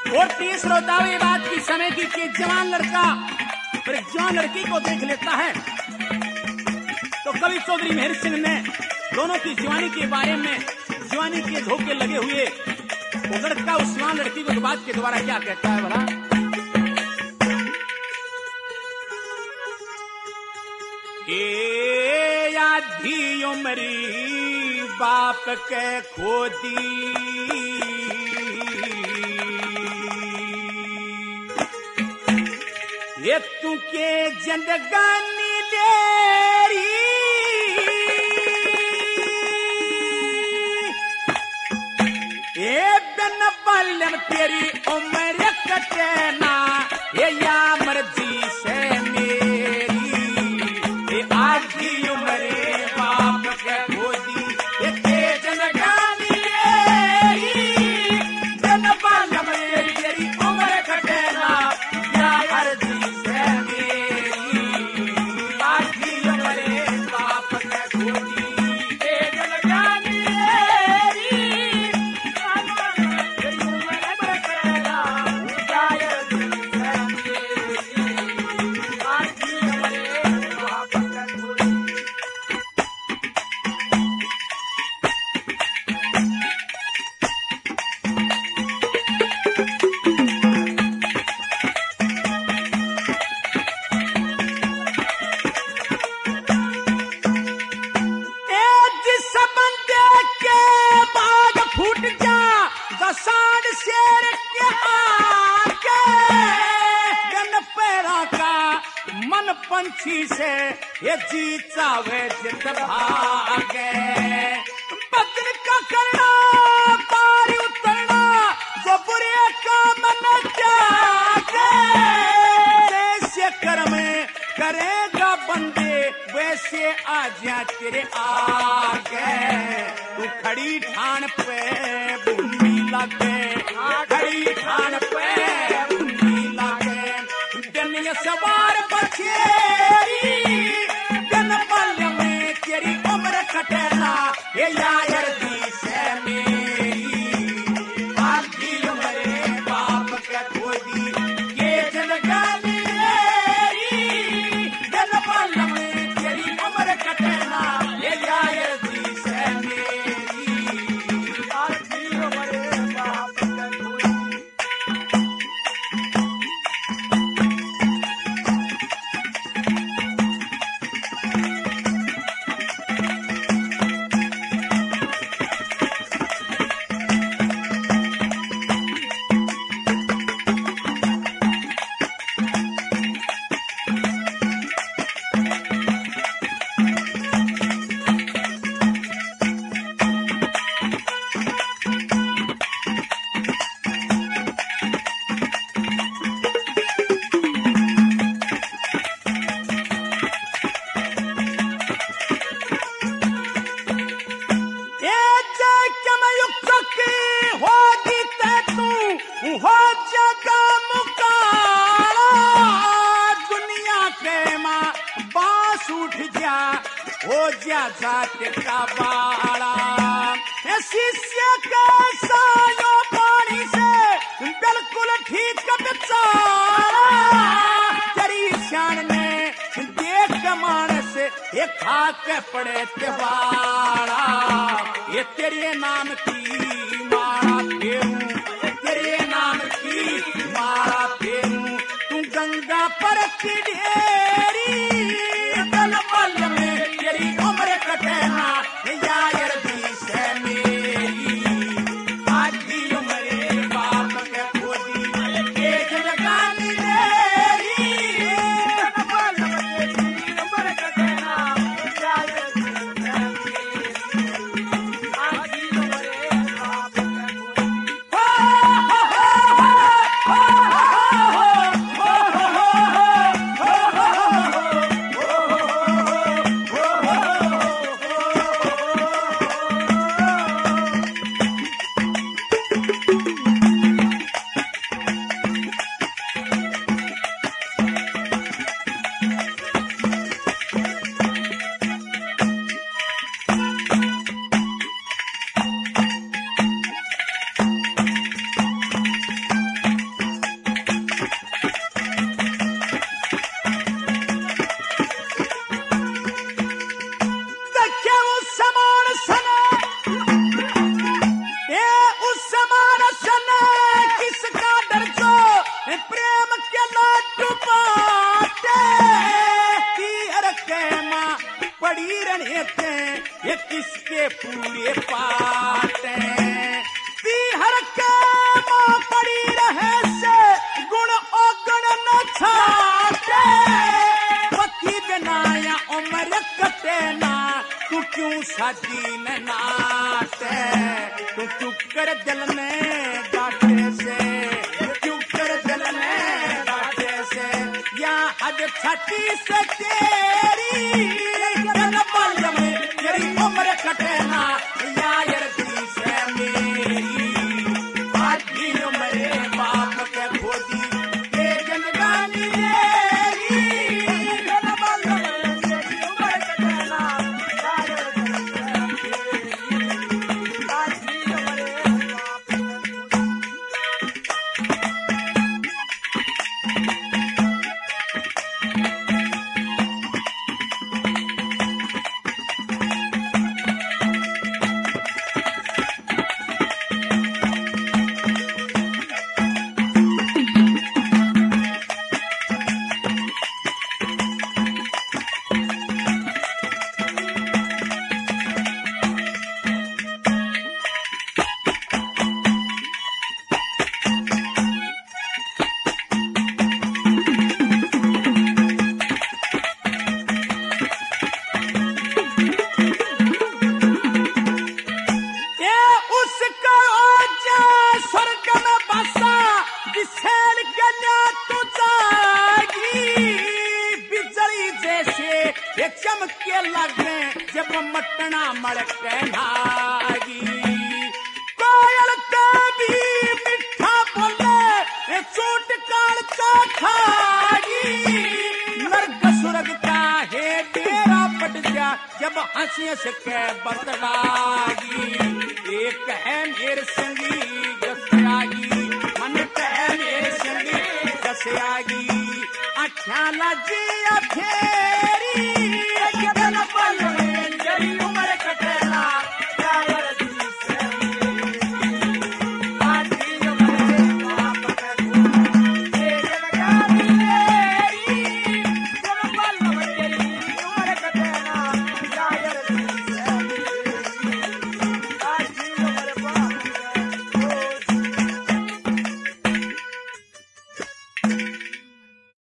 और तीस श्रोता ये बात की समय की कि जवान लड़का और एक जवान लड़की को देख लेता है। तो कवि चौधरी मेहर सिंह ने दोनों की जवानी के बारे में, जवानी के धोखे लगे हुए वो लड़का उस जवान लड़की को बात के द्वारा क्या कहता है भला? ये आधी उमरी बाप के खोदी, ये तू के जिंदगानी लेरी, ये बिन बाल्यम तेरी उम्र कटना, ये या मर्जी से मेरी, ये आधी उम्र बाप के खोदी, ये के जिंदगानी लेरी, बिन बाल्यम तेरी उम्र कटना, या मर्जी से मेरी, आधी उम्र बाप के खोदी, ये जिंदगानी पंछी से ये जी चावे जित भागे, बदन का करना पारी उतरना, जो बुरे का मन त्यागे, जैसे कर्म करेगा बंदे वैसे आ जा तेरे आगे, तू खड़ी ठान पे भूमि लगे, खड़ी ठान पे भूमि लगे, दुनिया सवार बचेरी, दिन पल में तेरी उम्र कटना, ये यार दी से मेरी, आधी उम्र बाप के खोदी, ये जिंदगानी मेरी, दिन पल में तेरी उम्र कटना, ये यार दी से मेरी, आधी उम्र बाप के खोदी। शिष्य का सायो पानी से बिल्कुल ठीक बेचारा, तेरी शान में देख मानस ये खाक पड़े त्योहारा, ये तेरे नाम की मारा फेरू, तेरे नाम की मारा फेरू, तू गंगा पर की ढेरी, दल पल में तेरी उम्र कटना, यार दी से मेरी, आधी उम्र बाप के खोदी, ये जिंदगानी मेरी, दल पल में तेरी उम्र कटना, यार दी से मेरी, आधी उम्र बाप के खोदी। किसके पूरे पाटे हर के मां पड़ी रहे से गुण औगण न छाटे पति बिनाया उम्र कटे ना तू क्यों साजी न नाटे तू चुप कर दिल में गाटे से चुप कर दिल में गाटे से या हद छठी से तेरी तेरी उम्र कटे ना या यरती से मेरी बाकी मेरे बाप के खोदी ये जिंदगानी चमके लगे जब मटना मड़के नागी कोयल का भी मिठा बोले चोट काल का खागी नरक सुरग का है तेरा पट जा जब हंसी हंस के बतलागी एक है मेरे संगी गसयागी मन है मेरे संगी गसयागी अच्छा लजी अथे